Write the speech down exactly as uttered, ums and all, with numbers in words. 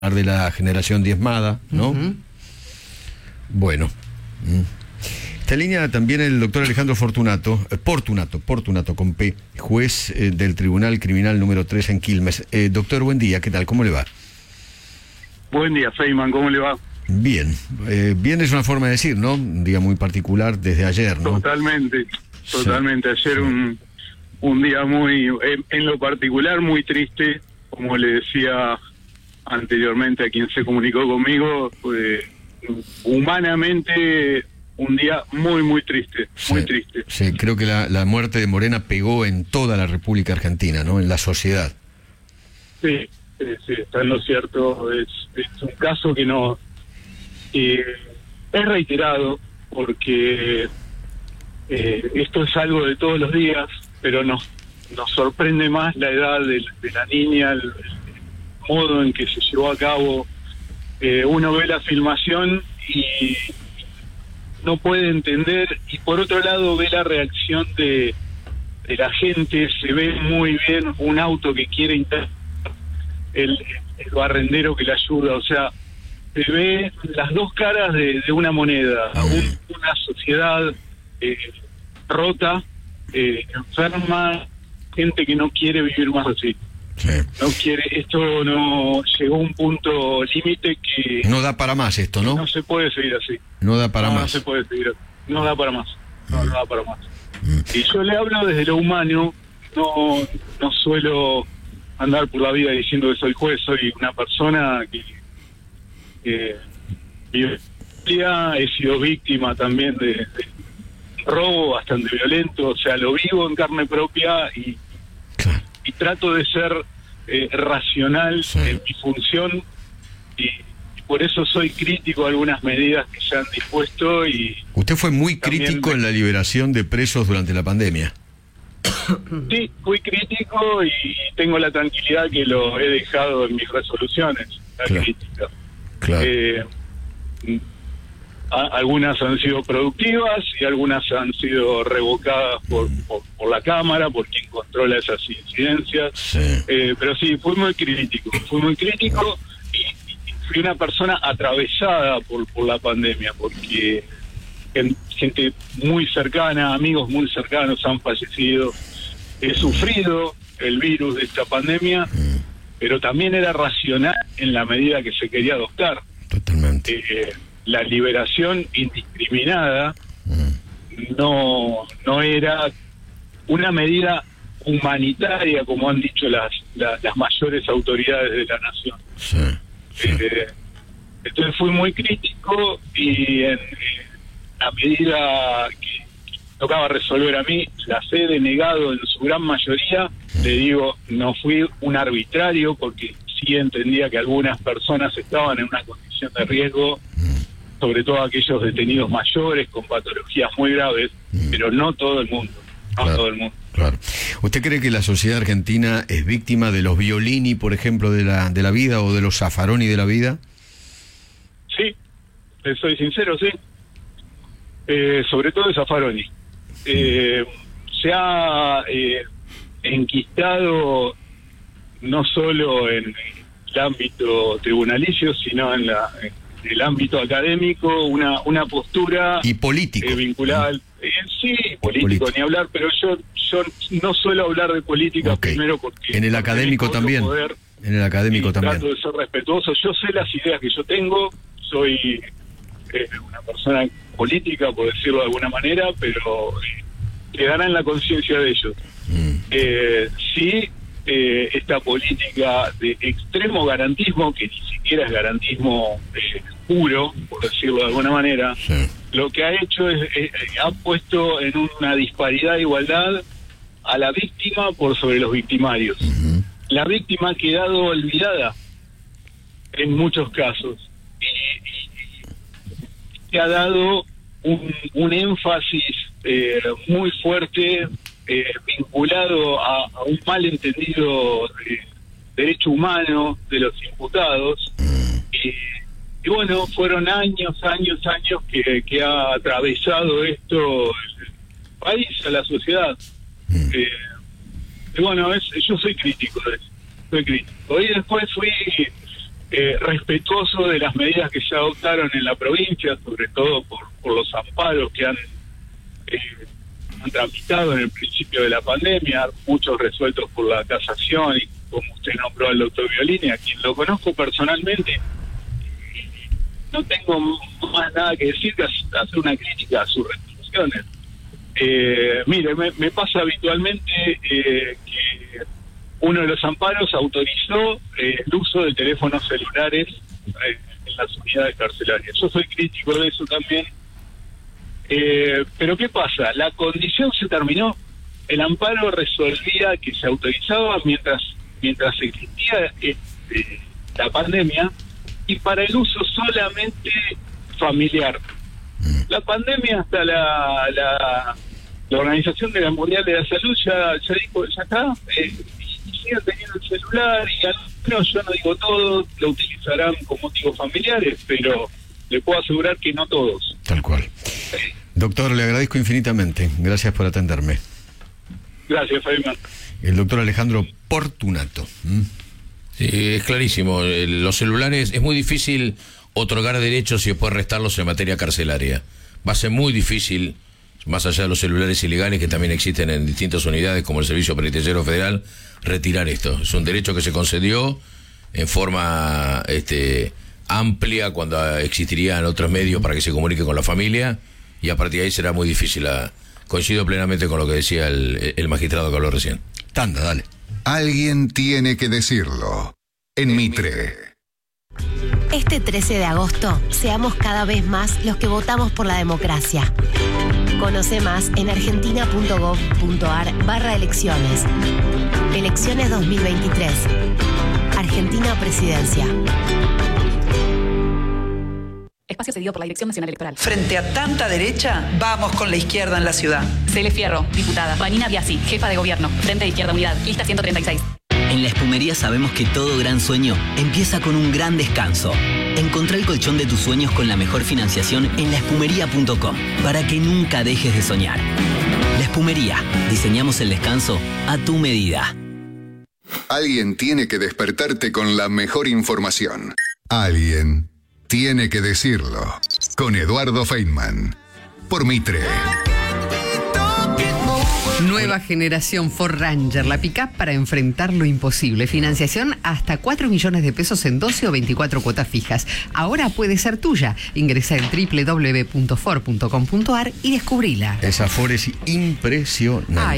de la generación diezmada, ¿no? Uh-huh. Bueno. Esta línea también el doctor Alejandro Fortunato, eh, Portunato, Portunato con P, juez eh, del Tribunal Criminal número tres en Quilmes. Eh, doctor, buen día, ¿qué tal? ¿Cómo le va? Buen día, Feynman, ¿cómo le va? Bien, eh, bien es una forma de decir, ¿no? Un día muy particular desde ayer, ¿no? Totalmente, totalmente. Sí, ayer sí. Un, un día muy, en, en lo particular, muy triste, como le decía anteriormente a quien se comunicó conmigo, pues, humanamente un día muy, muy triste, muy sí, triste. Sí, creo que la, la muerte de Morena pegó en toda la República Argentina, ¿no? En la sociedad. Sí, sí, sí, está en lo cierto. Es, es un caso que no... Eh, es reiterado porque eh, esto es algo de todos los días, pero nos, nos sorprende más la edad de, de la niña, el, el modo en que se llevó a cabo. Eh, uno ve la filmación y no puede entender, y por otro lado ve la reacción de, de la gente. Se ve muy bien un auto que quiere internar, el, el barrendero que le ayuda, o sea, se ve las dos caras de, de una moneda, un, una sociedad eh, rota, eh, enferma, gente que no quiere vivir más así. Sí. No quiere, esto no llegó a un punto límite que no da para más esto, ¿no? No se puede seguir así. No da para no, más. No se puede seguir, no da para más. No, no da para más. Mm. Y yo le hablo desde lo humano, no no suelo andar por la vida diciendo que soy juez, soy una persona que, que vive, he sido víctima también de, de robo bastante violento, o sea, lo vivo en carne propia y y trato de ser eh, racional sí. en mi función y, y por eso soy crítico a algunas medidas que se han dispuesto. Y usted fue muy crítico me... en la liberación de presos durante la pandemia. Sí, fui crítico y tengo la tranquilidad que lo he dejado en mis resoluciones, la claro. crítica. Claro. Eh, a, algunas han sido productivas y algunas han sido revocadas por, por, por la Cámara, por quien controla esas incidencias. Sí. Eh, pero sí, fui muy crítico, fui muy crítico y, y fui una persona atravesada por, por la pandemia, porque gente muy cercana, amigos muy cercanos han fallecido. He sufrido el virus de esta pandemia, pero también era racional en la medida que se quería adoptar. Totalmente. Eh, la liberación indiscriminada mm. no no era una medida humanitaria, como han dicho las las, las mayores autoridades de la nación. Sí, sí. Eh, entonces fui muy crítico y en, en la medida que, que tocaba resolver a mí, las he denegado en su gran mayoría. Mm. Le digo, no fui un arbitrario, porque sí entendía que algunas personas estaban en una condición de riesgo, mm. sobre todo aquellos detenidos mayores con patologías muy graves, mm. pero no todo el mundo, no claro, todo el mundo. Claro. ¿Usted cree que la sociedad argentina es víctima de los Violini, por ejemplo, de la de la vida, o de los Zaffaroni de la vida? Sí, le soy sincero, sí. Eh, sobre todo de Zaffaroni. Eh, se ha eh, enquistado no solo en el ámbito tribunalicio, sino en la en el ámbito académico, una una postura y político eh, vinculada al, eh, sí, político, político ni hablar, pero yo yo no suelo hablar de política, okay. Primero porque en el académico también poder, en el académico también trato de ser respetuoso. Yo sé las ideas que yo tengo, soy eh, una persona política, por decirlo de alguna manera, pero eh, quedará en la conciencia de ellos. Mm. Eh, sí, eh, esta política de extremo garantismo, que ni siquiera es garantismo eh, puro, por decirlo de alguna manera, sí. Lo que ha hecho es, eh, ha puesto en una disparidad de igualdad a la víctima por sobre los victimarios. Uh-huh. La víctima ha quedado olvidada en muchos casos y, y, y se ha dado un, un énfasis eh, muy fuerte eh, vinculado a, a un malentendido eh, derecho humano de los imputados. Uh-huh. y, y bueno, fueron años, años, años que, que ha atravesado esto el país, a la sociedad. Uh-huh. eh, y bueno, es, yo soy crítico de eso, soy crítico. Y después fui eh, respetuoso de las medidas que se adoptaron en la provincia, sobre todo por, por los amparos que han, eh, han tramitado en el principio de la pandemia, muchos resueltos por la casación, y como usted nombró al doctor Violini, a quien lo conozco personalmente, no tengo más nada que decir que hacer una crítica a sus resoluciones. Eh, mire, me, me pasa habitualmente eh, que uno de los amparos autorizó eh, el uso de teléfonos celulares eh, en las unidades carcelarias. Yo soy crítico de eso también. Eh, pero ¿qué pasa? La condición se terminó. El amparo resolvía que se autorizaba mientras mientras existía eh, eh, la pandemia, y para el uso solamente familiar. La pandemia, hasta la, la, la Organización de la Mundial de la Salud ya, ya dijo, ya está, eh, y siguen teniendo el celular, y al menos, yo no digo todos, lo utilizarán con motivos familiares, pero le puedo asegurar que no todos. Tal cual. Eh, Doctor, le agradezco infinitamente. Gracias por atenderme. Gracias, Fabián. El doctor Alejandro Portunato. ¿Mm? Sí, es clarísimo. Los celulares, es muy difícil otorgar derechos y después restarlos en materia carcelaria. Va a ser muy difícil, más allá de los celulares ilegales que también existen en distintas unidades como el Servicio Penitenciario Federal, retirar esto. Es un derecho que se concedió en forma este, amplia cuando existirían otros medios para que se comunique con la familia, y a partir de ahí será muy difícil. A, coincido plenamente con lo que decía el, el magistrado que habló recién. Tanda, dale. Alguien tiene que decirlo. En Mitre. Este trece de agosto, seamos cada vez más los que votamos por la democracia. Conoce más en argentina.gov.ar barra elecciones. Elecciones dos mil veintitrés. Argentina Presidencia. Espacio cedido por la Dirección Nacional Electoral. Frente a tanta derecha, vamos con la izquierda en la ciudad. Cele Fierro, diputada. Vanina Biasi, jefa de gobierno. Frente de Izquierda Unidad, lista ciento treinta y seis. En La Espumería sabemos que todo gran sueño empieza con un gran descanso. Encontrá el colchón de tus sueños con la mejor financiación en la espumería punto com para que nunca dejes de soñar. La Espumería. Diseñamos el descanso a tu medida. Alguien tiene que despertarte con la mejor información. Alguien tiene que decirlo. Con Eduardo Feynman. Por Mitre. Nueva generación Ford Ranger, la pick-up para enfrentar lo imposible. Financiación hasta cuatro millones de pesos en doce o veinticuatro cuotas fijas. Ahora puede ser tuya. Ingresa en doble u doble u doble u punto ford punto com punto a r y descubrila. Esa Ford es impresionante. Ay,